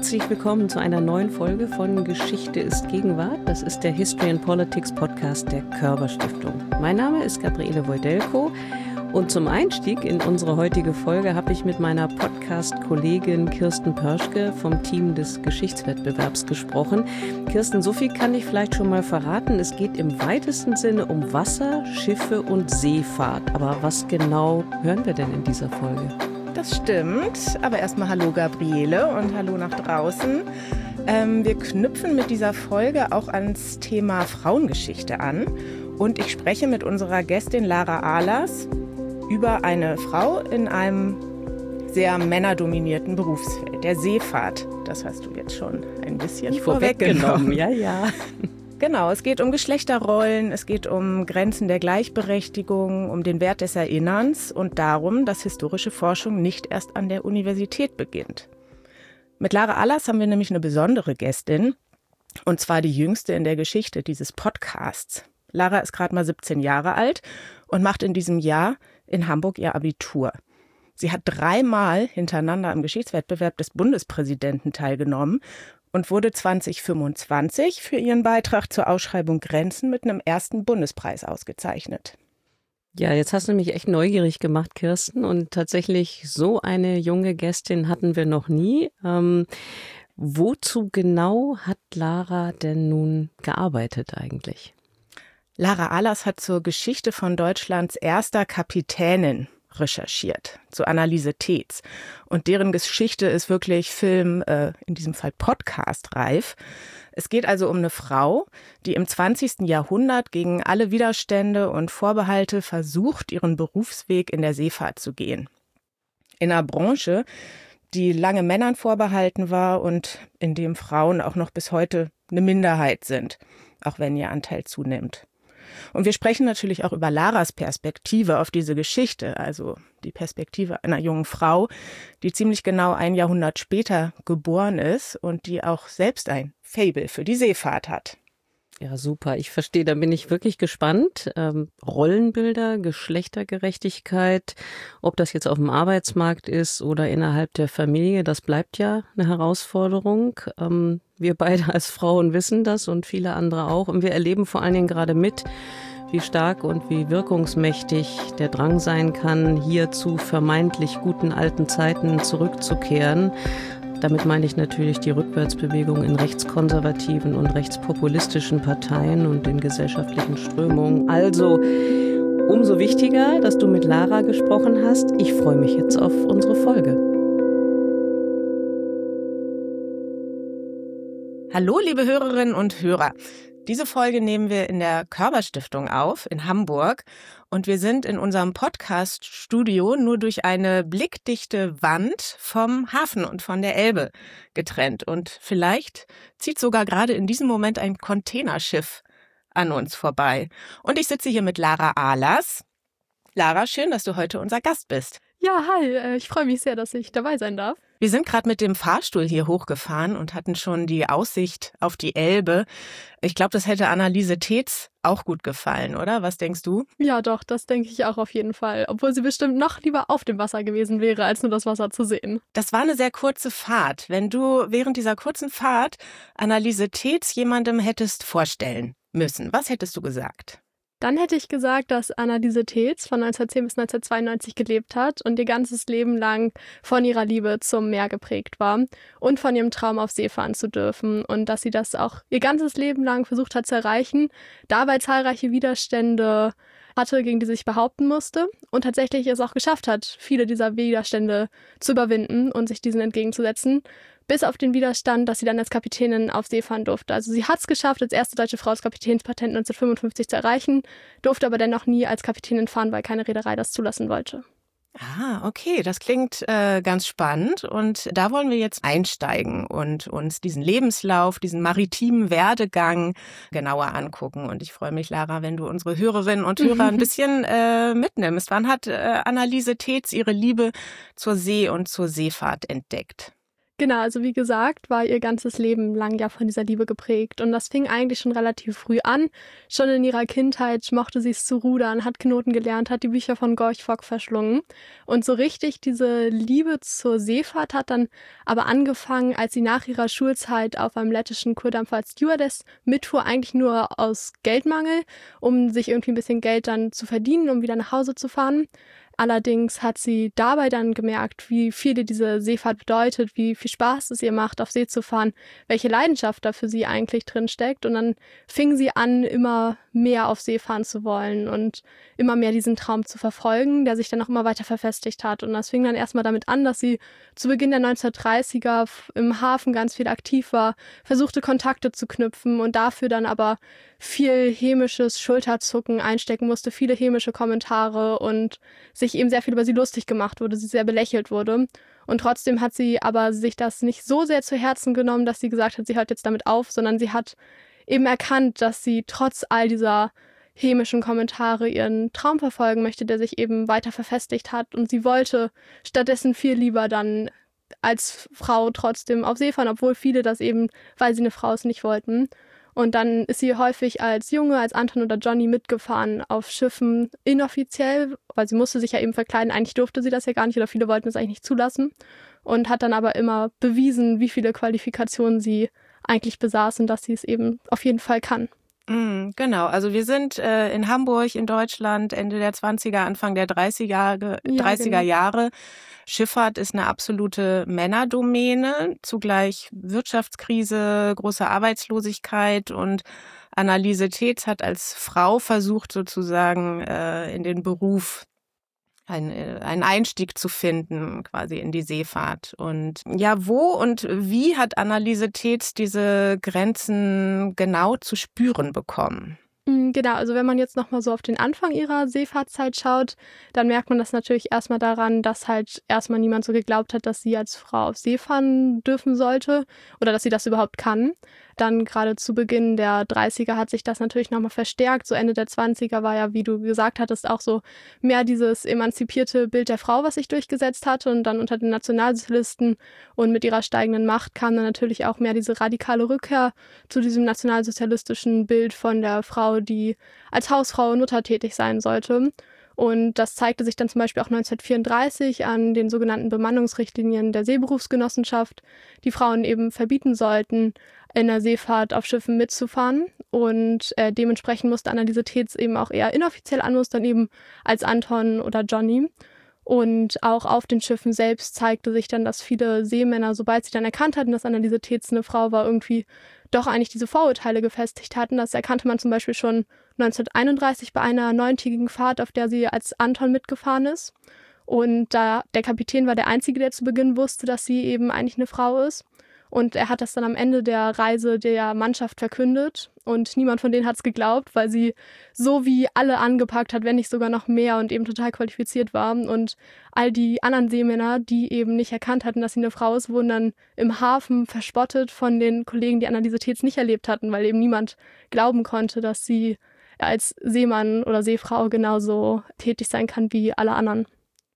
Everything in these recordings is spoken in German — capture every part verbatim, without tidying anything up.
Herzlich willkommen zu einer neuen Folge von Geschichte ist Gegenwart. Das ist der History and Politics Podcast der Körber Stiftung. Mein Name ist Gabriele Wojdelko und zum Einstieg in unsere heutige Folge habe ich mit meiner Podcast-Kollegin Kirsten Pörschke vom Team des Geschichtswettbewerbs gesprochen. Kirsten, so viel kann ich vielleicht schon mal verraten. Es geht im weitesten Sinne um Wasser, Schiffe und Seefahrt. Aber was genau hören wir denn in dieser Folge? Das stimmt, aber erstmal hallo Gabriele und hallo nach draußen. Ähm, wir knüpfen mit dieser Folge auch ans Thema Frauengeschichte an und ich spreche mit unserer Gästin Lara Ahlers über eine Frau in einem sehr männerdominierten Berufsfeld, der Seefahrt. Das hast du jetzt schon ein bisschen vorweggenommen. Ja, ja. Genau, es geht um Geschlechterrollen, es geht um Grenzen der Gleichberechtigung, um den Wert des Erinnerns und darum, dass historische Forschung nicht erst an der Universität beginnt. Mit Lara Ahlers haben wir nämlich eine besondere Gästin, und zwar die jüngste in der Geschichte dieses Podcasts. Lara ist gerade mal siebzehn Jahre alt und macht in diesem Jahr in Hamburg ihr Abitur. Sie hat dreimal hintereinander am Geschichtswettbewerb des Bundespräsidenten teilgenommen und wurde zwanzig fünfundzwanzig für ihren Beitrag zur Ausschreibung Grenzen mit einem ersten Bundespreis ausgezeichnet. Ja, jetzt hast du mich echt neugierig gemacht, Kirsten. Und tatsächlich so eine junge Gästin hatten wir noch nie. Ähm, wozu genau hat Lara denn nun gearbeitet eigentlich? Lara Ahlers hat zur Geschichte von Deutschlands erster Kapitänin recherchiert, zu Anneliese Tetz. Und deren Geschichte ist wirklich Film, äh, in diesem Fall Podcast-reif. Es geht also um eine Frau, die im zwanzigsten Jahrhundert gegen alle Widerstände und Vorbehalte versucht, ihren Berufsweg in der Seefahrt zu gehen. In einer Branche, die lange Männern vorbehalten war und in dem Frauen auch noch bis heute eine Minderheit sind, auch wenn ihr Anteil zunimmt. Und wir sprechen natürlich auch über Laras Perspektive auf diese Geschichte, also die Perspektive einer jungen Frau, die ziemlich genau ein Jahrhundert später geboren ist und die auch selbst ein Faible für die Seefahrt hat. Ja, super. Ich verstehe, da bin ich wirklich gespannt. Ähm, Rollenbilder, Geschlechtergerechtigkeit, ob das jetzt auf dem Arbeitsmarkt ist oder innerhalb der Familie, das bleibt ja eine Herausforderung. Ähm, wir beide als Frauen wissen das und viele andere auch. Und wir erleben vor allen Dingen gerade mit, wie stark und wie wirkungsmächtig der Drang sein kann, hier zu vermeintlich guten alten Zeiten zurückzukehren. Damit meine ich natürlich die Rückwärtsbewegung in rechtskonservativen und rechtspopulistischen Parteien und den gesellschaftlichen Strömungen. Also umso wichtiger, dass du mit Lara gesprochen hast. Ich freue mich jetzt auf unsere Folge. Hallo, liebe Hörerinnen und Hörer. Diese Folge nehmen wir in der Körber Stiftung auf, in Hamburg. Und wir sind in unserem Podcast-Studio nur durch eine blickdichte Wand vom Hafen und von der Elbe getrennt. Und vielleicht zieht sogar gerade in diesem Moment ein Containerschiff an uns vorbei. Und ich sitze hier mit Lara Ahlers. Lara, schön, dass du heute unser Gast bist. Ja, hi, ich freue mich sehr, dass ich dabei sein darf. Wir sind gerade mit dem Fahrstuhl hier hochgefahren und hatten schon die Aussicht auf die Elbe. Ich glaube, das hätte Anneliese Tetz auch gut gefallen, oder? Was denkst du? Ja, doch, das denke ich auch auf jeden Fall. Obwohl sie bestimmt noch lieber auf dem Wasser gewesen wäre, als nur das Wasser zu sehen. Das war eine sehr kurze Fahrt. Wenn du während dieser kurzen Fahrt Anneliese Tetz jemandem hättest vorstellen müssen, was hättest du gesagt? Dann hätte ich gesagt, dass Anneliese Tetz von neunzehnhundertzehn bis neunzehnhundertzweiundneunzig gelebt hat und ihr ganzes Leben lang von ihrer Liebe zum Meer geprägt war und von ihrem Traum auf See fahren zu dürfen und dass sie das auch ihr ganzes Leben lang versucht hat zu erreichen, dabei zahlreiche Widerstände hatte, gegen die sie sich behaupten musste und tatsächlich es auch geschafft hat, viele dieser Widerstände zu überwinden und sich diesen entgegenzusetzen, bis auf den Widerstand, dass sie dann als Kapitänin auf See fahren durfte. Also sie hat es geschafft, als erste deutsche Frau das Kapitänspatent neunzehnhundertfünfundfünfzig zu erreichen, durfte aber dennoch nie als Kapitänin fahren, weil keine Reederei das zulassen wollte. Ah, okay, das klingt äh, ganz spannend und da wollen wir jetzt einsteigen und uns diesen Lebenslauf, diesen maritimen Werdegang genauer angucken. Und ich freue mich, Lara, wenn du unsere Hörerinnen und Hörer ein bisschen äh, mitnimmst. Wann hat äh, Anneliese Tetz ihre Liebe zur See und zur Seefahrt entdeckt? Genau, also wie gesagt, war ihr ganzes Leben lang ja von dieser Liebe geprägt. Und das fing eigentlich schon relativ früh an. Schon in ihrer Kindheit mochte sie es zu rudern, hat Knoten gelernt, hat die Bücher von Gorch Fock verschlungen. Und so richtig diese Liebe zur Seefahrt hat dann aber angefangen, als sie nach ihrer Schulzeit auf einem lettischen Kurdampfer als Stewardess mitfuhr, eigentlich nur aus Geldmangel, um sich irgendwie ein bisschen Geld dann zu verdienen, um wieder nach Hause zu fahren. Allerdings hat sie dabei dann gemerkt, wie viel ihr diese Seefahrt bedeutet, wie viel Spaß es ihr macht, auf See zu fahren, welche Leidenschaft da für sie eigentlich drin steckt. Und dann fing sie an, immer mehr auf See fahren zu wollen und immer mehr diesen Traum zu verfolgen, der sich dann auch immer weiter verfestigt hat. Und das fing dann erstmal damit an, dass sie zu Beginn der neunzehnhundertdreißiger im Hafen ganz viel aktiv war, versuchte Kontakte zu knüpfen und dafür dann aber viel hämisches Schulterzucken einstecken musste, viele hämische Kommentare und sich eben sehr viel über sie lustig gemacht wurde, sie sehr belächelt wurde. Und trotzdem hat sie aber sich das nicht so sehr zu Herzen genommen, dass sie gesagt hat, sie hört jetzt damit auf, sondern sie hat eben erkannt, dass sie trotz all dieser hämischen Kommentare ihren Traum verfolgen möchte, der sich eben weiter verfestigt hat. Und sie wollte stattdessen viel lieber dann als Frau trotzdem auf See fahren, obwohl viele das eben, weil sie eine Frau ist, nicht wollten. Und dann ist sie häufig als Junge, als Anton oder Johnny mitgefahren auf Schiffen inoffiziell, weil sie musste sich ja eben verkleiden. Eigentlich durfte sie das ja gar nicht oder viele wollten es eigentlich nicht zulassen. Und hat dann aber immer bewiesen, wie viele Qualifikationen sie eigentlich besaß und dass sie es eben auf jeden Fall kann. Mm, genau, also wir sind äh, in Hamburg in Deutschland Ende der zwanziger, Anfang der dreißiger, dreißiger Ja, genau. Jahre. Schifffahrt ist eine absolute Männerdomäne, zugleich Wirtschaftskrise, große Arbeitslosigkeit und Anneliese Teetz hat als Frau versucht, sozusagen äh, in den Beruf Ein, einen Einstieg zu finden, quasi in die Seefahrt. Und ja, wo und wie hat Anneliese Teetz diese Grenzen genau zu spüren bekommen? Genau, also wenn man jetzt nochmal so auf den Anfang ihrer Seefahrtszeit schaut, dann merkt man das natürlich erstmal daran, dass halt erstmal niemand so geglaubt hat, dass sie als Frau auf See fahren dürfen sollte oder dass sie das überhaupt kann. Dann gerade zu Beginn der dreißiger hat sich das natürlich nochmal verstärkt. So Ende der zwanziger war ja, wie du gesagt hattest, auch so mehr dieses emanzipierte Bild der Frau, was sich durchgesetzt hatte. Und dann unter den Nationalsozialisten und mit ihrer steigenden Macht kam dann natürlich auch mehr diese radikale Rückkehr zu diesem nationalsozialistischen Bild von der Frau, die als Hausfrau und Mutter tätig sein sollte. Und das zeigte sich dann zum Beispiel auch neunzehnhundertvierunddreißig an den sogenannten Bemannungsrichtlinien der Seeberufsgenossenschaft, die Frauen eben verbieten sollten, in der Seefahrt auf Schiffen mitzufahren. Und äh, dementsprechend musste Anneliese Teetz eben auch eher inoffiziell anmustern, eben als Anton oder Johnny. Und auch auf den Schiffen selbst zeigte sich dann, dass viele Seemänner, sobald sie dann erkannt hatten, dass Anneliese Teetz eine Frau war, irgendwie doch eigentlich diese Vorurteile gefestigt hatten. Das erkannte man zum Beispiel schon neunzehnhunderteinunddreißig bei einer neuntägigen Fahrt, auf der sie als Anton mitgefahren ist. Und da der Kapitän war der Einzige, der zu Beginn wusste, dass sie eben eigentlich eine Frau ist. Und er hat das dann am Ende der Reise der Mannschaft verkündet. Und niemand von denen hat es geglaubt, weil sie so wie alle angepackt hat, wenn nicht sogar noch mehr und eben total qualifiziert war. Und all die anderen Seemänner, die eben nicht erkannt hatten, dass sie eine Frau ist, wurden dann im Hafen verspottet von den Kollegen, die Anneliese Teetz nicht erlebt hatten, weil eben niemand glauben konnte, dass sie als Seemann oder Seefrau genauso tätig sein kann wie alle anderen.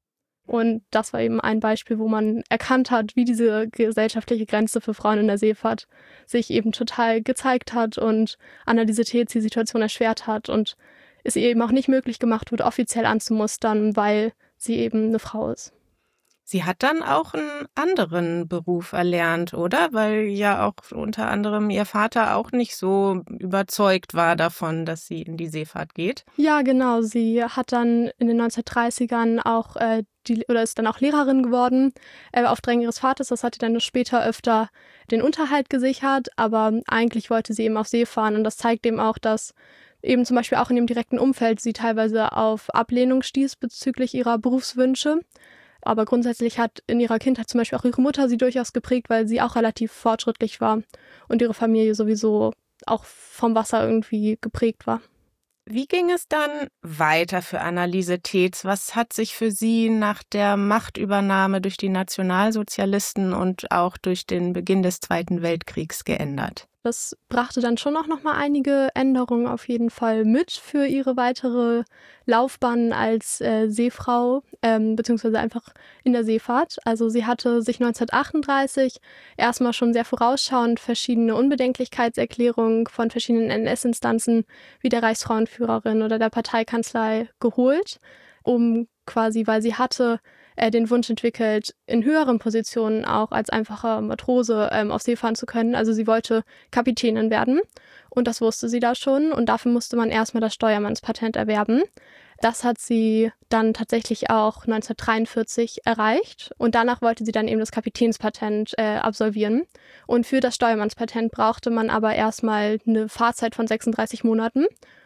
Und das war eben ein Beispiel, wo man erkannt hat, wie diese gesellschaftliche Grenze für Frauen in der Seefahrt sich eben total gezeigt hat und Anneliese Teetz die Situation erschwert hat und es ihr eben auch nicht möglich gemacht wird, offiziell anzumustern, weil sie eben eine Frau ist. Sie hat dann auch einen anderen Beruf erlernt, oder? Weil ja auch unter anderem ihr Vater auch nicht so überzeugt war davon, dass sie in die Seefahrt geht. Ja, genau. Sie hat dann in den neunzehnhundertdreißigern auch äh, die oder ist dann auch Lehrerin geworden äh, auf Drängen ihres Vaters. Das hat ihr dann später öfter den Unterhalt gesichert, aber eigentlich wollte sie eben auf See fahren und das zeigt eben auch, dass eben zum Beispiel auch in dem direkten Umfeld sie teilweise auf Ablehnung stieß bezüglich ihrer Berufswünsche. Aber grundsätzlich hat in ihrer Kindheit zum Beispiel auch ihre Mutter sie durchaus geprägt, weil sie auch relativ fortschrittlich war und ihre Familie sowieso auch vom Wasser irgendwie geprägt war. Wie ging es dann weiter für Anneliese Teetz? Was hat sich für sie nach der Machtübernahme durch die Nationalsozialisten und auch durch den Beginn des Zweiten Weltkriegs geändert? Das brachte dann schon auch nochmal einige Änderungen auf jeden Fall mit für ihre weitere Laufbahn als äh, Seefrau, ähm, beziehungsweise einfach in der Seefahrt. Also sie hatte sich neunzehnhundertachtunddreißig erstmal schon sehr vorausschauend verschiedene Unbedenklichkeitserklärungen von verschiedenen N S-Instanzen wie der Reichsfrauenführerin oder der Parteikanzlei geholt, um quasi, weil sie hatte äh, den Wunsch entwickelt, in höheren Positionen auch als einfacher Matrose ähm, auf See fahren zu können. Also sie wollte Kapitänin werden und das wusste sie da schon und dafür musste man erstmal das Steuermannspatent erwerben. Das hat sie dann tatsächlich auch neunzehnhundertdreiundvierzig erreicht und danach wollte sie dann eben das Kapitänspatent äh, absolvieren. Und für das Steuermannspatent brauchte man aber erstmal eine Fahrzeit von sechsunddreißig Monaten.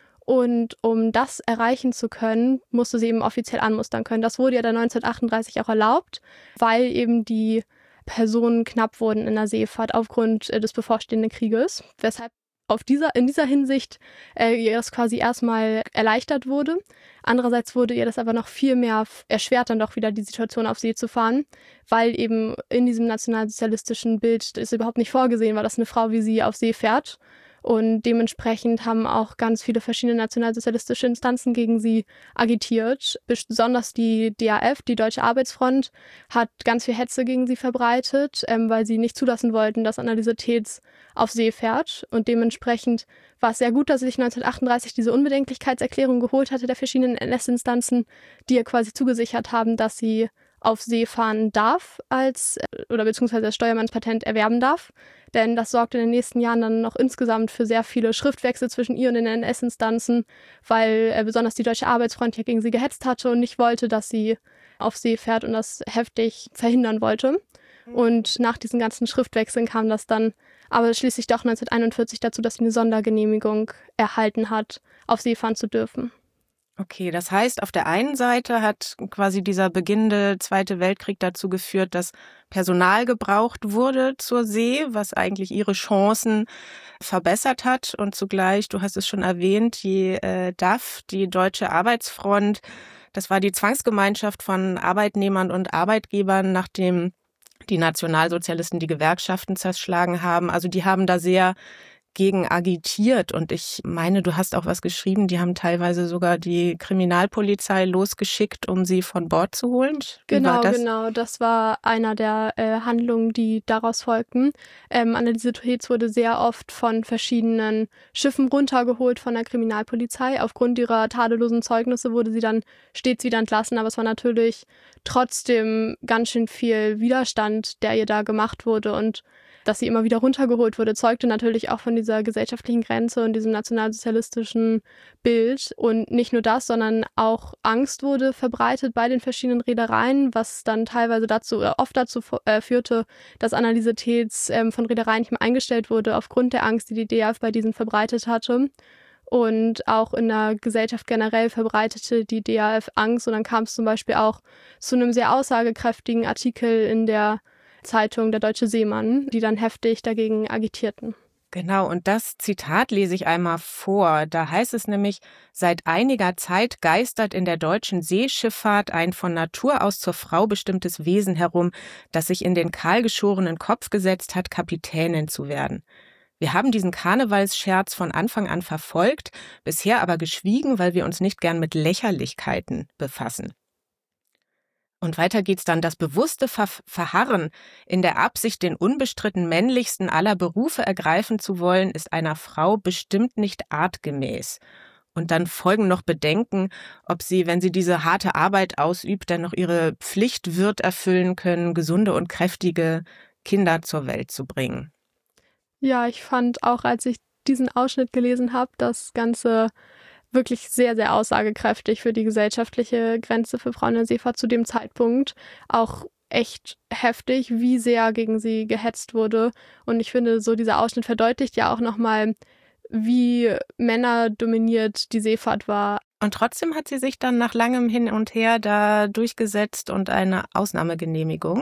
Und um das erreichen zu können, musste sie eben offiziell anmustern können. Das wurde ja dann neunzehnhundertachtunddreißig auch erlaubt, weil eben die Personen knapp wurden in der Seefahrt aufgrund äh, des bevorstehenden Krieges, weshalb auf dieser, in dieser Hinsicht äh, ihr das quasi erstmal erleichtert wurde. Andererseits wurde ihr das aber noch viel mehr erschwert, dann doch wieder die Situation auf See zu fahren, weil eben in diesem nationalsozialistischen Bild ist überhaupt nicht vorgesehen war, dass eine Frau wie sie auf See fährt. Und dementsprechend haben auch ganz viele verschiedene nationalsozialistische Instanzen gegen sie agitiert. Besonders die D A F, die Deutsche Arbeitsfront, hat ganz viel Hetze gegen sie verbreitet, ähm, weil sie nicht zulassen wollten, dass Anneliese Teetz auf See fährt. Und dementsprechend war es sehr gut, dass sie sich neunzehnhundertachtunddreißig diese Unbedenklichkeitserklärung geholt hatte der verschiedenen N S-Instanzen, die ihr quasi zugesichert haben, dass sie auf See fahren darf als oder beziehungsweise das Steuermannspatent erwerben darf. Denn das sorgte in den nächsten Jahren dann noch insgesamt für sehr viele Schriftwechsel zwischen ihr und den N S-Instanzen, weil äh, besonders die Deutsche Arbeitsfront ja gegen sie gehetzt hatte und nicht wollte, dass sie auf See fährt und das heftig verhindern wollte. Und nach diesen ganzen Schriftwechseln kam das dann aber schließlich doch neunzehnhunderteinundvierzig dazu, dass sie eine Sondergenehmigung erhalten hat, auf See fahren zu dürfen. Okay, das heißt, auf der einen Seite hat quasi dieser beginnende Zweite Weltkrieg dazu geführt, dass Personal gebraucht wurde zur See, was eigentlich ihre Chancen verbessert hat. Und zugleich, du hast es schon erwähnt, die äh, D A F, die Deutsche Arbeitsfront, das war die Zwangsgemeinschaft von Arbeitnehmern und Arbeitgebern, nachdem die Nationalsozialisten die Gewerkschaften zerschlagen haben. Also die haben da sehr gegen agitiert und ich meine, du hast auch was geschrieben, die haben teilweise sogar die Kriminalpolizei losgeschickt, um sie von Bord zu holen. Wie genau, war das? genau, das war einer der äh, Handlungen, die daraus folgten. Ähm, Anneliese Teetz wurde sehr oft von verschiedenen Schiffen runtergeholt von der Kriminalpolizei. Aufgrund ihrer tadellosen Zeugnisse wurde sie dann stets wieder entlassen, aber es war natürlich trotzdem ganz schön viel Widerstand, der ihr da gemacht wurde und dass sie immer wieder runtergeholt wurde, zeugte natürlich auch von dieser gesellschaftlichen Grenze und diesem nationalsozialistischen Bild. Und nicht nur das, sondern auch Angst wurde verbreitet bei den verschiedenen Reedereien, was dann teilweise dazu, oder oft dazu äh, führte, dass Anneliese Teetz ähm, von Reedereien nicht mehr eingestellt wurde, aufgrund der Angst, die die D A F bei diesen verbreitet hatte. Und auch in der Gesellschaft generell verbreitete die D A F Angst. Und dann kam es zum Beispiel auch zu einem sehr aussagekräftigen Artikel in der Zeitung Der Deutsche Seemann, die dann heftig dagegen agitierten. Genau, und das Zitat lese ich einmal vor. Da heißt es nämlich, seit einiger Zeit geistert in der deutschen Seeschifffahrt ein von Natur aus zur Frau bestimmtes Wesen herum, das sich in den kahlgeschorenen Kopf gesetzt hat, Kapitänin zu werden. Wir haben diesen Karnevalsscherz von Anfang an verfolgt, bisher aber geschwiegen, weil wir uns nicht gern mit Lächerlichkeiten befassen. Und weiter geht's dann, das bewusste Ver- Verharren in der Absicht, den unbestritten männlichsten aller Berufe ergreifen zu wollen, ist einer Frau bestimmt nicht artgemäß. Und dann folgen noch Bedenken, ob sie, wenn sie diese harte Arbeit ausübt, dann noch ihre Pflicht wird erfüllen können, gesunde und kräftige Kinder zur Welt zu bringen. Ja, ich fand auch, als ich diesen Ausschnitt gelesen habe, das Ganze wirklich sehr, sehr aussagekräftig für die gesellschaftliche Grenze für Frauen in der Seefahrt zu dem Zeitpunkt. Auch echt heftig, wie sehr gegen sie gehetzt wurde. Und ich finde, so dieser Ausschnitt verdeutlicht ja auch nochmal, wie männerdominiert die Seefahrt war. Und trotzdem hat sie sich dann nach langem Hin und Her da durchgesetzt und eine Ausnahmegenehmigung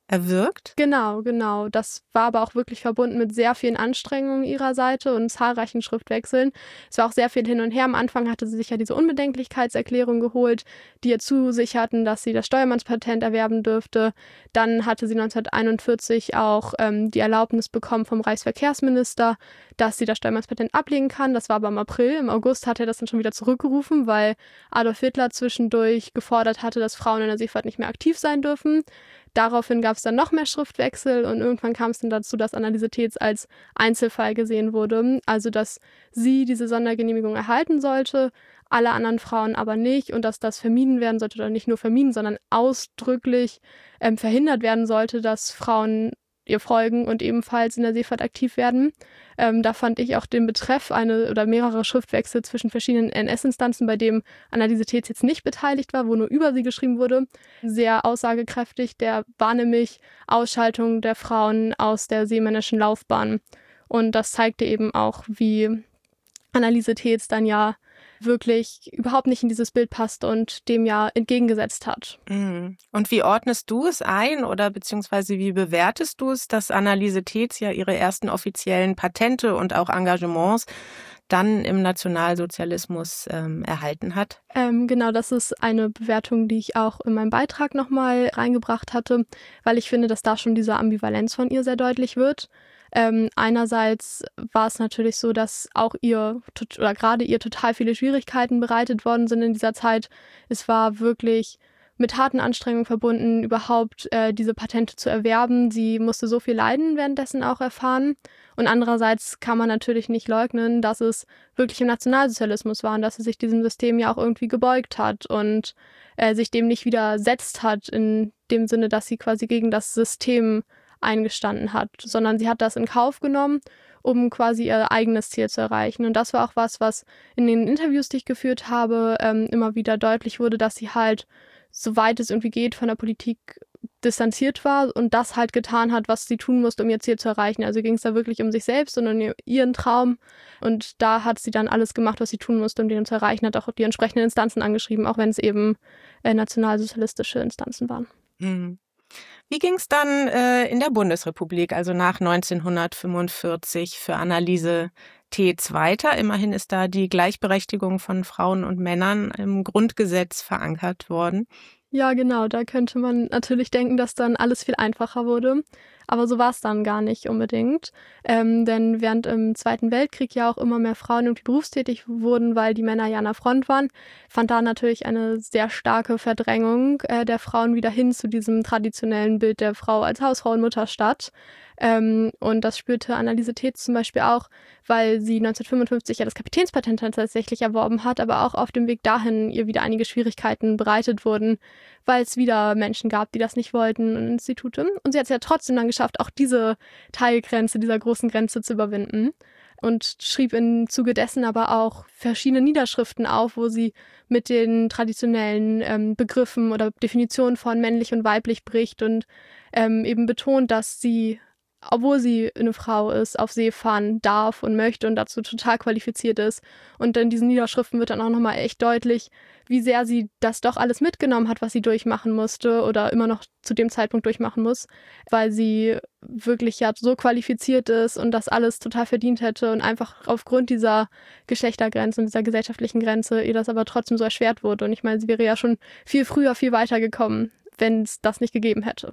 erwirkt? Genau, genau. Das war aber auch wirklich verbunden mit sehr vielen Anstrengungen ihrer Seite und zahlreichen Schriftwechseln. Es war auch sehr viel hin und her. Am Anfang hatte sie sich ja diese Unbedenklichkeitserklärung geholt, die ihr zusicherten, dass sie das Steuermannspatent erwerben dürfte. Dann hatte sie neunzehnhunderteinundvierzig auch ähm, die Erlaubnis bekommen vom Reichsverkehrsminister, dass sie das Steuermannspatent ablegen kann. Das war aber im April. Im August hat er das dann schon wieder zurückgerufen, weil Adolf Hitler zwischendurch gefordert hatte, dass Frauen in der Seefahrt nicht mehr aktiv sein dürfen. Daraufhin gab es dann noch mehr Schriftwechsel und irgendwann kam es dann dazu, dass Anneliese Tetz als Einzelfall gesehen wurde. Also, dass sie diese Sondergenehmigung erhalten sollte, alle anderen Frauen aber nicht und dass das vermieden werden sollte, oder nicht nur vermieden, sondern ausdrücklich ähm, verhindert werden sollte, dass Frauen ihr folgen und ebenfalls in der Seefahrt aktiv werden. Ähm, da fand ich auch den Betreff eine oder mehrere Schriftwechsel zwischen verschiedenen N S-Instanzen, bei dem Anneliese Tetz jetzt nicht beteiligt war, wo nur über sie geschrieben wurde, sehr aussagekräftig. Der war nämlich Ausschaltung der Frauen aus der seemännischen Laufbahn. Und das zeigte eben auch, wie Anneliese Tetz dann ja wirklich überhaupt nicht in dieses Bild passte und dem ja entgegengesetzt hat. Und wie ordnest du es ein oder beziehungsweise wie bewertest du es, dass Anneliese Tetz ja ihre ersten offiziellen Patente und auch Engagements dann im Nationalsozialismus ähm, erhalten hat? Ähm, genau, das ist eine Bewertung, die ich auch in meinem Beitrag nochmal reingebracht hatte, weil ich finde, dass da schon diese Ambivalenz von ihr sehr deutlich wird. Ähm, einerseits war es natürlich so, dass auch ihr oder gerade ihr total viele Schwierigkeiten bereitet worden sind in dieser Zeit. Es war wirklich mit harten Anstrengungen verbunden, überhaupt äh, diese Patente zu erwerben. Sie musste so viel Leiden währenddessen auch erfahren. Und andererseits kann man natürlich nicht leugnen, dass es wirklich im Nationalsozialismus war und dass sie sich diesem System ja auch irgendwie gebeugt hat und äh, sich dem nicht widersetzt hat, in dem Sinne, dass sie quasi gegen das System eingestanden hat, sondern sie hat das in Kauf genommen, um quasi ihr eigenes Ziel zu erreichen. Und das war auch was, was in den Interviews, die ich geführt habe, ähm, immer wieder deutlich wurde, dass sie halt, soweit es irgendwie geht, von der Politik distanziert war und das halt getan hat, was sie tun musste, um ihr Ziel zu erreichen. Also ging es da wirklich um sich selbst und um ihren Traum. Und da hat sie dann alles gemacht, was sie tun musste, um den zu erreichen, hat auch die entsprechenden Instanzen angeschrieben, auch wenn es eben äh, nationalsozialistische Instanzen waren. Mhm. Wie ging es dann äh, in der Bundesrepublik, also nach neunzehnhundertfünfundvierzig, für Anneliese Tetz weiter? Immerhin ist da die Gleichberechtigung von Frauen und Männern im Grundgesetz verankert worden. Ja, genau, da könnte man natürlich denken, dass dann alles viel einfacher wurde. Aber so war es dann gar nicht unbedingt. Ähm, denn während im Zweiten Weltkrieg ja auch immer mehr Frauen irgendwie berufstätig wurden, weil die Männer ja an der Front waren, fand da natürlich eine sehr starke Verdrängung äh, der Frauen wieder hin zu diesem traditionellen Bild der Frau als Hausfrau und Mutter statt. Ähm, und das spürte Anneliese Tetz zum Beispiel auch, weil sie neunzehnhundertfünfundfünfzig ja das Kapitänspatent tatsächlich erworben hat, aber auch auf dem Weg dahin ihr wieder einige Schwierigkeiten bereitet wurden, weil es wieder Menschen gab, die das nicht wollten und Institute. Und sie hat es ja trotzdem dann geschafft, auch diese Teilgrenze, dieser großen Grenze zu überwinden. Und schrieb im Zuge dessen aber auch verschiedene Niederschriften auf, wo sie mit den traditionellen ähm, Begriffen oder Definitionen von männlich und weiblich bricht und ähm, eben betont, dass sie, obwohl sie eine Frau ist, auf See fahren darf und möchte und dazu total qualifiziert ist. Und in diesen Niederschriften wird dann auch nochmal echt deutlich, wie sehr sie das doch alles mitgenommen hat, was sie durchmachen musste oder immer noch zu dem Zeitpunkt durchmachen muss, weil sie wirklich ja so qualifiziert ist und das alles total verdient hätte und einfach aufgrund dieser Geschlechtergrenze und dieser gesellschaftlichen Grenze ihr das aber trotzdem so erschwert wurde. Und ich meine, sie wäre ja schon viel früher, viel weiter gekommen, wenn es das nicht gegeben hätte.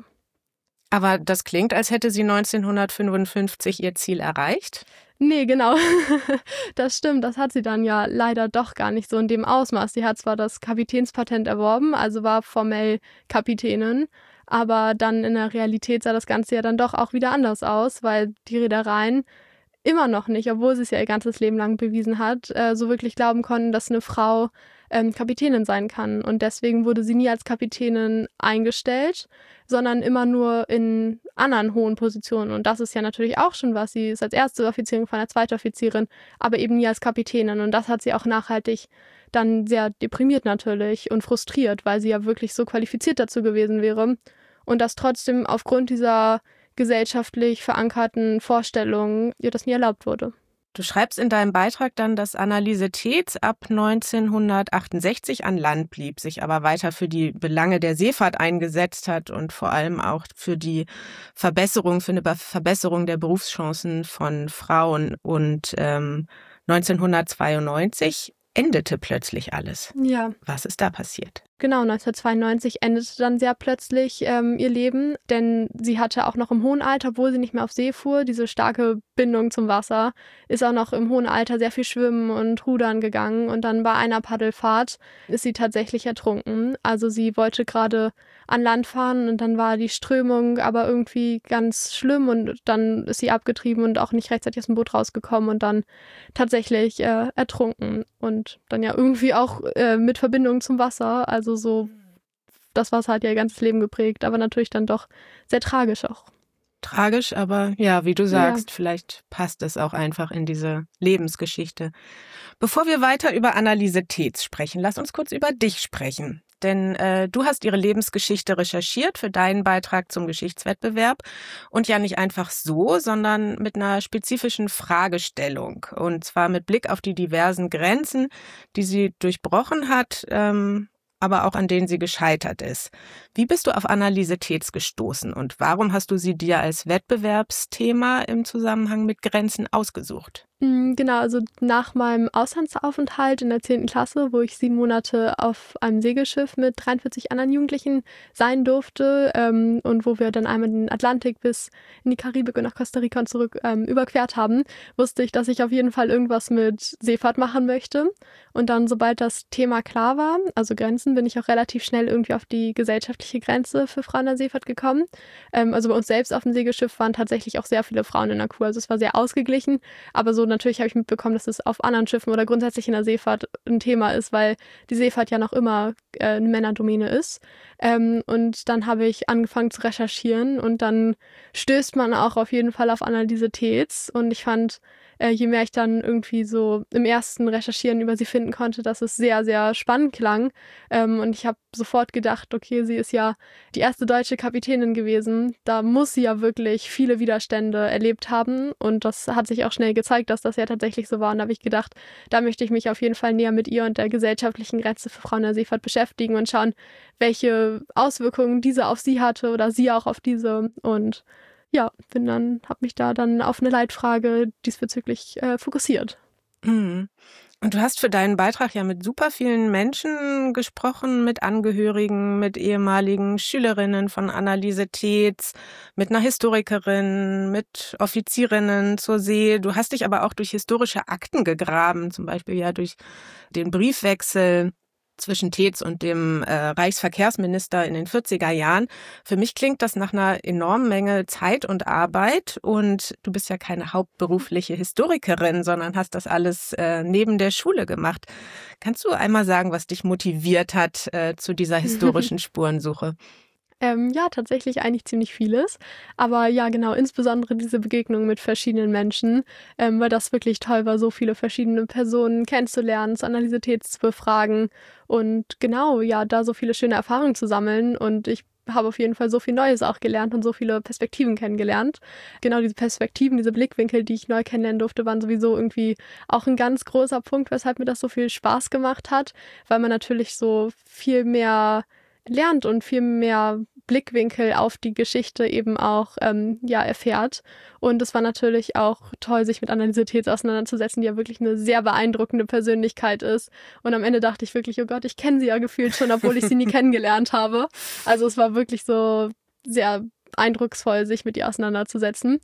Aber das klingt, als hätte sie neunzehnhundertfünfundfünfzig ihr Ziel erreicht. Nee, genau. Das stimmt. Das hat sie dann ja leider doch gar nicht so in dem Ausmaß. Sie hat zwar das Kapitänspatent erworben, also war formell Kapitänin, aber dann in der Realität sah das Ganze ja dann doch auch wieder anders aus, weil die Reedereien immer noch nicht, obwohl sie es ja ihr ganzes Leben lang bewiesen hat, äh, so wirklich glauben konnten, dass eine Frau ähm, Kapitänin sein kann. Und deswegen wurde sie nie als Kapitänin eingestellt, sondern immer nur in anderen hohen Positionen. Und das ist ja natürlich auch schon was. Sie ist als erste Offizierin von der zweiten Offizierin, aber eben nie als Kapitänin. Und das hat sie auch nachhaltig dann sehr deprimiert natürlich und frustriert, weil sie ja wirklich so qualifiziert dazu gewesen wäre. Und das trotzdem aufgrund dieser gesellschaftlich verankerten Vorstellungen ihr das nie erlaubt wurde. Du schreibst in deinem Beitrag dann, dass Anneliese Teetz ab neunzehnhundertachtundsechzig an Land blieb, sich aber weiter für die Belange der Seefahrt eingesetzt hat und vor allem auch für die Verbesserung, für eine Verbesserung der Berufschancen von Frauen. Und ähm, neunzehnhundertzweiundneunzig endete plötzlich alles. Ja. Was ist da passiert? Genau, neunzehnhundertzweiundneunzig endete dann sehr plötzlich ähm, ihr Leben, denn sie hatte auch noch im hohen Alter, obwohl sie nicht mehr auf See fuhr, diese starke Bindung zum Wasser, ist auch noch im hohen Alter sehr viel schwimmen und rudern gegangen und dann bei einer Paddelfahrt ist sie tatsächlich ertrunken. Also sie wollte gerade an Land fahren und dann war die Strömung aber irgendwie ganz schlimm und dann ist sie abgetrieben und auch nicht rechtzeitig aus dem Boot rausgekommen und dann tatsächlich äh, ertrunken und dann ja irgendwie auch äh, mit Verbindung zum Wasser, also so, das Wasser hat ja ihr ganzes Leben geprägt, aber natürlich dann doch sehr tragisch auch. Tragisch, aber ja, wie du sagst, Ja. vielleicht passt es auch einfach in diese Lebensgeschichte. Bevor wir weiter über Anneliese Teetz sprechen, lass uns kurz über dich sprechen. Denn äh, du hast ihre Lebensgeschichte recherchiert für deinen Beitrag zum Geschichtswettbewerb und ja nicht einfach so, sondern mit einer spezifischen Fragestellung. Und zwar mit Blick auf die diversen Grenzen, die sie durchbrochen hat, ähm, aber auch an denen sie gescheitert ist. Wie bist du auf Anneliese Teetz gestoßen und warum hast du sie dir als Wettbewerbsthema im Zusammenhang mit Grenzen ausgesucht? Genau, also nach meinem Auslandsaufenthalt in der zehnten Klasse, wo ich sieben Monate auf einem Segelschiff mit dreiundvierzig anderen Jugendlichen sein durfte ähm, und wo wir dann einmal den Atlantik bis in die Karibik und nach Costa Rica und zurück ähm, überquert haben, wusste ich, dass ich auf jeden Fall irgendwas mit Seefahrt machen möchte. Und dann, sobald das Thema klar war, also Grenzen, bin ich auch relativ schnell irgendwie auf die gesellschaftliche Grenze für Frauen in der Seefahrt gekommen. Ähm, also bei uns selbst auf dem Segelschiff waren tatsächlich auch sehr viele Frauen in der Crew, also es war sehr ausgeglichen, aber so natürlich habe ich mitbekommen, dass es auf anderen Schiffen oder grundsätzlich in der Seefahrt ein Thema ist, weil die Seefahrt ja noch immer äh, eine Männerdomäne ist. Ähm, und dann habe ich angefangen zu recherchieren und dann stößt man auch auf jeden Fall auf Anneliese Teetz und ich fand, äh, je mehr ich dann irgendwie so im ersten Recherchieren über sie finden konnte, dass es sehr, sehr spannend klang. Ähm, und ich habe sofort gedacht, okay, sie ist ja die erste deutsche Kapitänin gewesen. Da muss sie ja wirklich viele Widerstände erlebt haben. Und das hat sich auch schnell gezeigt, dass das ja tatsächlich so war. Und da habe ich gedacht, da möchte ich mich auf jeden Fall näher mit ihr und der gesellschaftlichen Grenze für Frauen in der Seefahrt beschäftigen und schauen, welche Auswirkungen diese auf sie hatte oder sie auch auf diese. Und ja, bin dann, habe mich da dann auf eine Leitfrage diesbezüglich äh, fokussiert. Mhm. Und du hast für deinen Beitrag ja mit super vielen Menschen gesprochen, mit Angehörigen, mit ehemaligen Schülerinnen von Anneliese Teetz, mit einer Historikerin, mit Offizierinnen zur See. Du hast dich aber auch durch historische Akten gegraben, zum Beispiel ja durch den Briefwechsel zwischen Teetz und dem äh, Reichsverkehrsminister in den vierziger Jahren. Für mich klingt das nach einer enormen Menge Zeit und Arbeit und du bist ja keine hauptberufliche Historikerin, sondern hast das alles äh, neben der Schule gemacht. Kannst du einmal sagen, was dich motiviert hat äh, zu dieser historischen Spurensuche? Ähm, ja, tatsächlich eigentlich ziemlich vieles. Aber ja, genau, insbesondere diese Begegnung mit verschiedenen Menschen, ähm, weil das wirklich toll war, so viele verschiedene Personen kennenzulernen, zu Anneliese Teetz zu befragen und genau, ja, da so viele schöne Erfahrungen zu sammeln. Und ich habe auf jeden Fall so viel Neues auch gelernt und so viele Perspektiven kennengelernt. Genau diese Perspektiven, diese Blickwinkel, die ich neu kennenlernen durfte, waren sowieso irgendwie auch ein ganz großer Punkt, weshalb mir das so viel Spaß gemacht hat, weil man natürlich so viel mehr lernt und viel mehr Blickwinkel auf die Geschichte eben auch ähm, ja, erfährt. Und es war natürlich auch toll, sich mit Anneliese Teetz auseinanderzusetzen, die ja wirklich eine sehr beeindruckende Persönlichkeit ist. Und am Ende dachte ich wirklich, oh Gott, ich kenne sie ja gefühlt schon, obwohl ich sie nie kennengelernt habe. Also es war wirklich so sehr eindrucksvoll, sich mit ihr auseinanderzusetzen.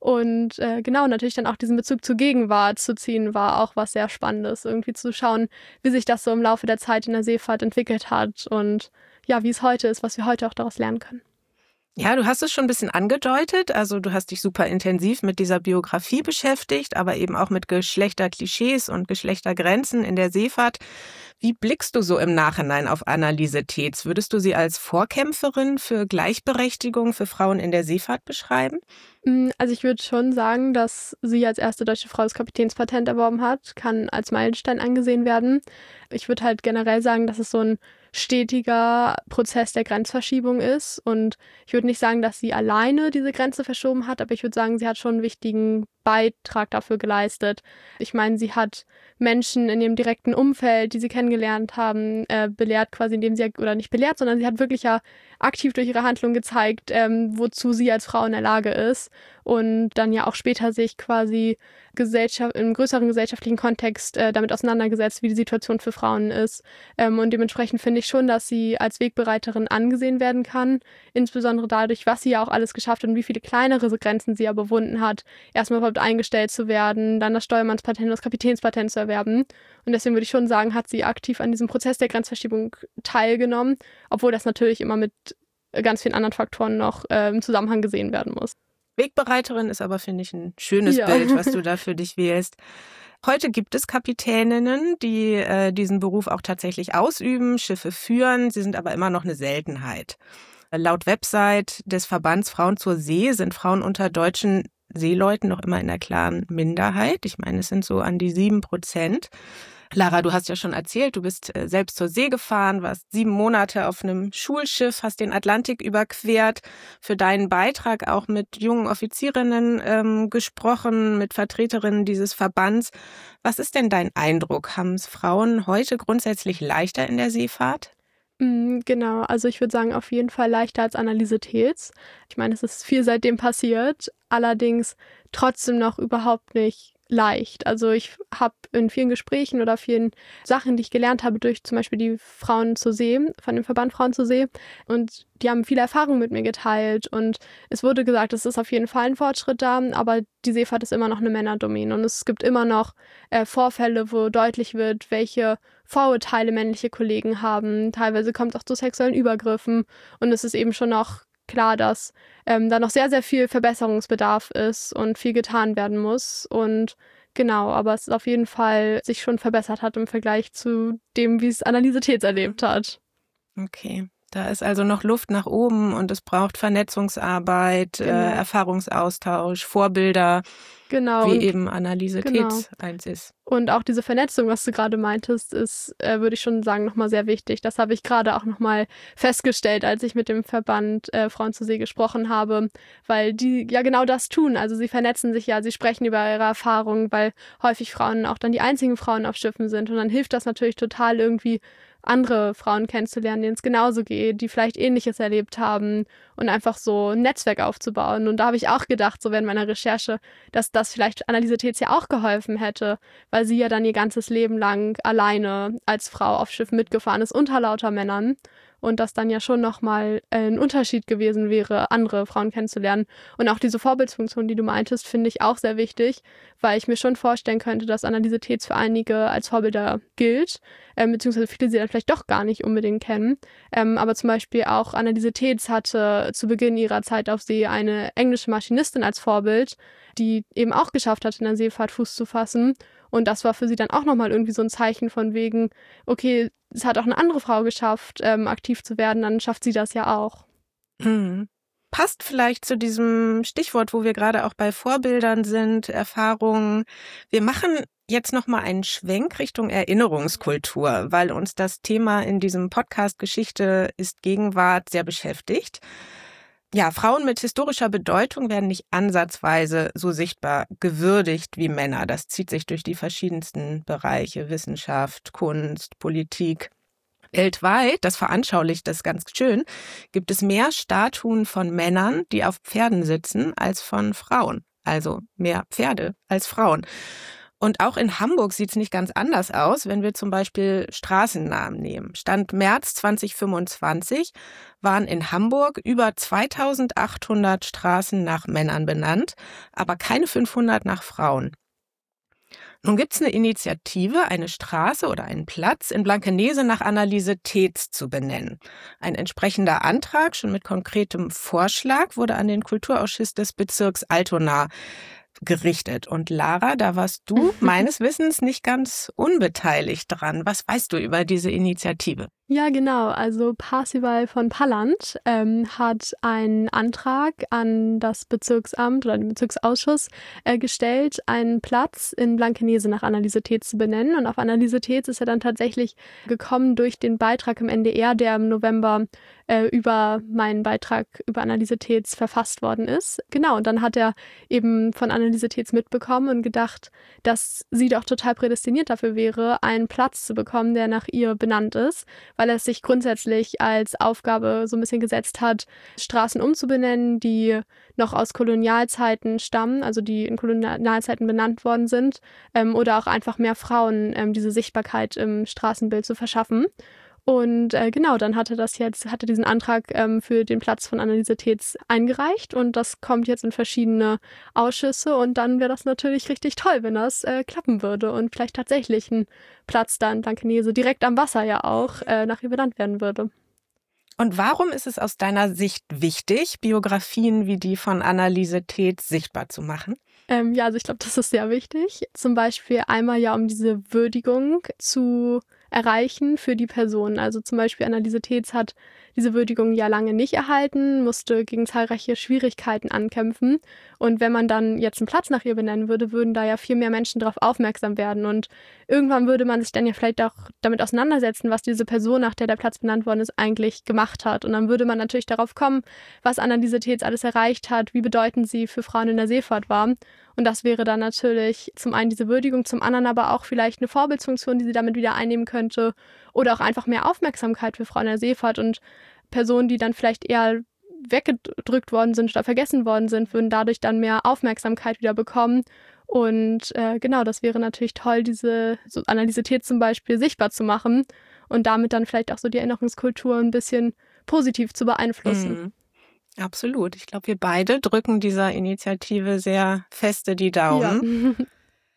Und äh, genau, natürlich dann auch diesen Bezug zur Gegenwart zu ziehen, war auch was sehr Spannendes. Irgendwie zu schauen, wie sich das so im Laufe der Zeit in der Seefahrt entwickelt hat und ja, wie es heute ist, was wir heute auch daraus lernen können. Ja, du hast es schon ein bisschen angedeutet. Also du hast dich super intensiv mit dieser Biografie beschäftigt, aber eben auch mit Geschlechterklischees und Geschlechtergrenzen in der Seefahrt. Wie blickst du so im Nachhinein auf Anneliese Teetz? Würdest du sie als Vorkämpferin für Gleichberechtigung für Frauen in der Seefahrt beschreiben? Also ich würde schon sagen, dass sie als erste deutsche Frau das Kapitänspatent erworben hat, kann als Meilenstein angesehen werden. Ich würde halt generell sagen, dass es so ein stetiger Prozess der Grenzverschiebung ist und ich würde nicht sagen, dass sie alleine diese Grenze verschoben hat, aber ich würde sagen, sie hat schon einen wichtigen Beitrag dafür geleistet. Ich meine, sie hat Menschen in ihrem direkten Umfeld, die sie kennengelernt haben, äh, belehrt quasi, indem sie, oder nicht belehrt, sondern sie hat wirklich ja aktiv durch ihre Handlung gezeigt, ähm, wozu sie als Frau in der Lage ist und dann ja auch später sich quasi Gesellschaft, im größeren gesellschaftlichen Kontext äh, damit auseinandergesetzt, wie die Situation für Frauen ist. Ähm, und dementsprechend finde ich schon, dass sie als Wegbereiterin angesehen werden kann, insbesondere dadurch, was sie ja auch alles geschafft hat und wie viele kleinere Grenzen sie ja überwunden hat, erstmal überhaupt eingestellt zu werden, dann das Steuermannspatent und das Kapitänspatent zu erwerben. Und deswegen würde ich schon sagen, hat sie aktiv an diesem Prozess der Grenzverschiebung teilgenommen, obwohl das natürlich immer mit ganz vielen anderen Faktoren noch äh, im Zusammenhang gesehen werden muss. Wegbereiterin ist aber, finde ich, ein schönes ja. Bild, was du da für dich wählst. Heute gibt es Kapitäninnen, die äh, diesen Beruf auch tatsächlich ausüben, Schiffe führen. Sie sind aber immer noch eine Seltenheit. Laut Website des Verbands Frauen zur See sind Frauen unter deutschen Seeleuten noch immer in der klaren Minderheit. Ich meine, es sind so an die sieben Prozent. Lara, du hast ja schon erzählt, du bist selbst zur See gefahren, warst sieben Monate auf einem Schulschiff, hast den Atlantik überquert, für deinen Beitrag auch mit jungen Offizierinnen ähm, gesprochen, mit Vertreterinnen dieses Verbands. Was ist denn dein Eindruck? Haben es Frauen heute grundsätzlich leichter in der Seefahrt? Genau, also ich würde sagen, auf jeden Fall leichter als Anneliese Teetz. Ich meine, es ist viel seitdem passiert, allerdings trotzdem noch überhaupt nicht leicht. Also ich habe in vielen Gesprächen oder vielen Sachen, die ich gelernt habe, durch zum Beispiel die Frauen zur See, von dem Verband Frauen zur See, und die haben viele Erfahrungen mit mir geteilt und es wurde gesagt, es ist auf jeden Fall ein Fortschritt da, aber die Seefahrt ist immer noch eine Männerdomäne und es gibt immer noch äh, Vorfälle, wo deutlich wird, welche Vorurteile männliche Kollegen haben. Teilweise kommt es auch zu sexuellen Übergriffen und es ist eben schon noch klar, dass ähm, da noch sehr, sehr viel Verbesserungsbedarf ist und viel getan werden muss. Und genau, aber es ist auf jeden Fall sich schon verbessert hat im Vergleich zu dem, wie es Anneliese Teetz erlebt hat. Okay, da ist also noch Luft nach oben und es braucht Vernetzungsarbeit, genau. äh, Erfahrungsaustausch, Vorbilder, genau. wie und, eben Anneliese genau. Teetz eins ist. Und auch diese Vernetzung, was du gerade meintest, ist, äh, würde ich schon sagen, nochmal sehr wichtig. Das habe ich gerade auch nochmal festgestellt, als ich mit dem Verband äh, Frauen zur See gesprochen habe, weil die ja genau das tun. Also sie vernetzen sich ja, sie sprechen über ihre Erfahrungen, weil häufig Frauen auch dann die einzigen Frauen auf Schiffen sind. Und dann hilft das natürlich total irgendwie, andere Frauen kennenzulernen, denen es genauso geht, die vielleicht Ähnliches erlebt haben und einfach so ein Netzwerk aufzubauen. Und da habe ich auch gedacht, so während meiner Recherche, dass das vielleicht Anneliese Teetz ja auch geholfen hätte, weil sie ja dann ihr ganzes Leben lang alleine als Frau auf Schiff mitgefahren ist, unter lauter Männern. Und das dann ja schon nochmal ein Unterschied gewesen wäre, andere Frauen kennenzulernen. Und auch diese Vorbildsfunktion, die du meintest, finde ich auch sehr wichtig, weil ich mir schon vorstellen könnte, dass Anneliese Teetz für einige als Vorbilder gilt, ähm, beziehungsweise viele sie dann vielleicht doch gar nicht unbedingt kennen. Ähm, aber zum Beispiel auch Anneliese Teetz hatte zu Beginn ihrer Zeit auf See eine englische Maschinistin als Vorbild, die eben auch geschafft hat, in der Seefahrt Fuß zu fassen. Und das war für sie dann auch nochmal irgendwie so ein Zeichen von wegen, okay, es hat auch eine andere Frau geschafft, ähm, aktiv zu werden, dann schafft sie das ja auch. Hm. Passt vielleicht zu diesem Stichwort, wo wir gerade auch bei Vorbildern sind, Erfahrungen. Wir machen jetzt nochmal einen Schwenk Richtung Erinnerungskultur, weil uns das Thema in diesem Podcast Geschichte ist Gegenwart sehr beschäftigt. Ja, Frauen mit historischer Bedeutung werden nicht ansatzweise so sichtbar gewürdigt wie Männer. Das zieht sich durch die verschiedensten Bereiche, Wissenschaft, Kunst, Politik. Weltweit, das veranschaulicht das ganz schön, gibt es mehr Statuen von Männern, die auf Pferden sitzen, als von Frauen. Also mehr Pferde als Frauen. Und auch in Hamburg sieht es nicht ganz anders aus, wenn wir zum Beispiel Straßennamen nehmen. Stand März zwanzig fünfundzwanzig waren in Hamburg über zweitausendachthundert Straßen nach Männern benannt, aber keine fünfhundert nach Frauen. Nun gibt es eine Initiative, eine Straße oder einen Platz in Blankenese nach Anneliese Teetz zu benennen. Ein entsprechender Antrag, schon mit konkretem Vorschlag, wurde an den Kulturausschuss des Bezirks Altona gerichtet. Und Lara, da warst du meines Wissens nicht ganz unbeteiligt dran. Was weißt du über diese Initiative? Ja, genau. Also Parsival von Palland ähm, hat einen Antrag an das Bezirksamt oder den Bezirksausschuss äh, gestellt, einen Platz in Blankenese nach Anneliese Tetz zu benennen. Und auf Anneliese Tetz ist er dann tatsächlich gekommen durch den Beitrag im N D R, der im November äh, über meinen Beitrag über Anneliese Tetz verfasst worden ist. Genau, und dann hat er eben von Anneliese Tetz mitbekommen und gedacht, dass sie doch total prädestiniert dafür wäre, einen Platz zu bekommen, der nach ihr benannt ist, weil er sich grundsätzlich als Aufgabe so ein bisschen gesetzt hat, Straßen umzubenennen, die noch aus Kolonialzeiten stammen, also die in Kolonialzeiten benannt worden sind, ähm, oder auch einfach mehr Frauen ähm, diese Sichtbarkeit im Straßenbild zu verschaffen. Und äh, genau, dann hatte das jetzt, hatte diesen Antrag ähm, für den Platz von Anneliese Tetz eingereicht und das kommt jetzt in verschiedene Ausschüsse und dann wäre das natürlich richtig toll, wenn das äh, klappen würde und vielleicht tatsächlich ein Platz da in Blankenese, direkt am Wasser ja auch, äh, nach ihr benannt werden würde. Und warum ist es aus deiner Sicht wichtig, Biografien wie die von Anneliese Tetz sichtbar zu machen? Ähm, ja, also ich glaube, das ist sehr wichtig. Zum Beispiel einmal ja, um diese Würdigung zu erreichen für die Person. Also zum Beispiel Anneliese Tetz hat diese Würdigung ja lange nicht erhalten, musste gegen zahlreiche Schwierigkeiten ankämpfen. Und wenn man dann jetzt einen Platz nach ihr benennen würde, würden da ja viel mehr Menschen darauf aufmerksam werden. Und irgendwann würde man sich dann ja vielleicht auch damit auseinandersetzen, was diese Person, nach der der Platz benannt worden ist, eigentlich gemacht hat. Und dann würde man natürlich darauf kommen, was Anneliese Tetz alles erreicht hat, wie bedeutend sie für Frauen in der Seefahrt war. Und das wäre dann natürlich zum einen diese Würdigung, zum anderen aber auch vielleicht eine Vorbildsfunktion, die sie damit wieder einnehmen könnte oder auch einfach mehr Aufmerksamkeit für Frauen in der Seefahrt und Personen, die dann vielleicht eher weggedrückt worden sind oder vergessen worden sind, würden dadurch dann mehr Aufmerksamkeit wieder bekommen. Und äh, genau, das wäre natürlich toll, diese so Anneliese Tetz zum Beispiel sichtbar zu machen und damit dann vielleicht auch so die Erinnerungskultur ein bisschen positiv zu beeinflussen. Mhm. Absolut. Ich glaube, wir beide drücken dieser Initiative sehr feste die Daumen. Ja.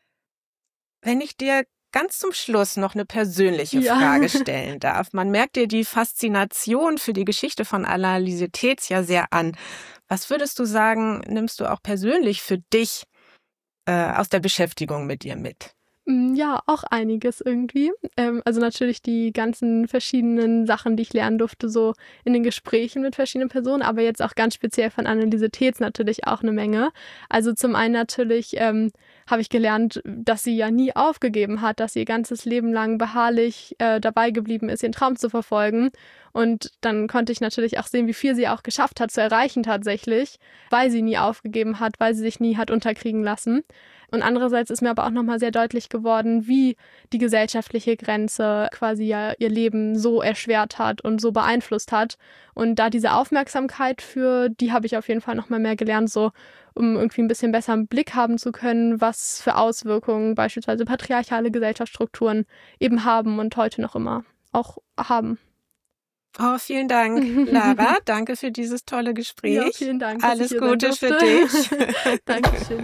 Wenn ich dir ganz zum Schluss noch eine persönliche ja. Frage stellen darf. Man merkt dir die Faszination für die Geschichte von Anneliese Tetz ja sehr an. Was würdest du sagen, nimmst du auch persönlich für dich äh, aus der Beschäftigung mit ihr mit? Ja, auch einiges irgendwie. Ähm, also natürlich die ganzen verschiedenen Sachen, die ich lernen durfte, so in den Gesprächen mit verschiedenen Personen, aber jetzt auch ganz speziell von Anneliese Tetz natürlich auch eine Menge. Also zum einen natürlich ähm, habe ich gelernt, dass sie ja nie aufgegeben hat, dass sie ihr ganzes Leben lang beharrlich äh, dabei geblieben ist, ihren Traum zu verfolgen. Und dann konnte ich natürlich auch sehen, wie viel sie auch geschafft hat zu erreichen tatsächlich, weil sie nie aufgegeben hat, weil sie sich nie hat unterkriegen lassen. Und andererseits ist mir aber auch nochmal sehr deutlich geworden, wie die gesellschaftliche Grenze quasi ja ihr Leben so erschwert hat und so beeinflusst hat. Und da diese Aufmerksamkeit für, die habe ich auf jeden Fall nochmal mehr gelernt, so um irgendwie ein bisschen besser einen Blick haben zu können, was für Auswirkungen beispielsweise patriarchale Gesellschaftsstrukturen eben haben und heute noch immer auch haben. Oh, vielen Dank, Lara. Danke für dieses tolle Gespräch. Ja, vielen Dank. Alles Gute für dich. Dankeschön.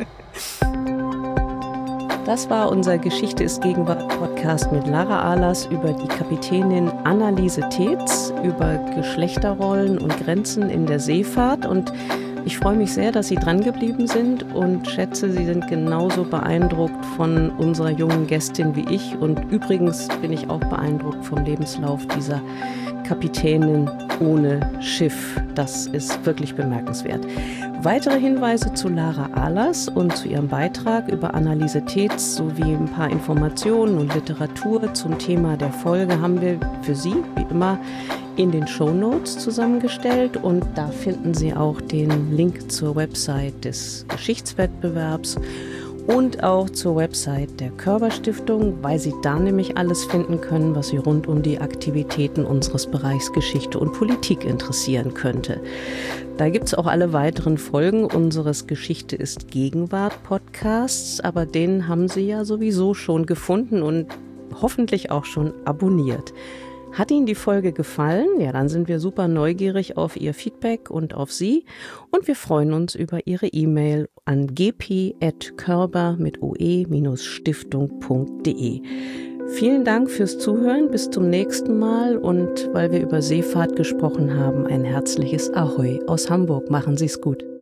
Das war unser Geschichte ist Gegenwart-Podcast mit Lara Ahlers über die Kapitänin Anneliese Tetz, über Geschlechterrollen und Grenzen in der Seefahrt. Und ich freue mich sehr, dass Sie dran geblieben sind und schätze, Sie sind genauso beeindruckt von unserer jungen Gästin wie ich. Und übrigens bin ich auch beeindruckt vom Lebenslauf dieser Kapitänin ohne Schiff. Das ist wirklich bemerkenswert. Weitere Hinweise zu Lara Ahlers und zu ihrem Beitrag über Anneliese Tetz sowie ein paar Informationen und Literatur zum Thema der Folge haben wir für Sie, wie immer, in den Shownotes zusammengestellt. Und da finden Sie auch den Link zur Website des Geschichtswettbewerbs und auch zur Website der Körber-Stiftung, weil Sie da nämlich alles finden können, was Sie rund um die Aktivitäten unseres Bereichs Geschichte und Politik interessieren könnte. Da gibt es auch alle weiteren Folgen unseres Geschichte ist Gegenwart Podcasts, aber den haben Sie ja sowieso schon gefunden und hoffentlich auch schon abonniert. Hat Ihnen die Folge gefallen? Ja, dann sind wir super neugierig auf Ihr Feedback und auf Sie. Und wir freuen uns über Ihre E-Mail an g p at körber mit oe-stiftung punkt de. Vielen Dank fürs Zuhören. Bis zum nächsten Mal. Und weil wir über Seefahrt gesprochen haben, ein herzliches Ahoi aus Hamburg. Machen Sie es gut.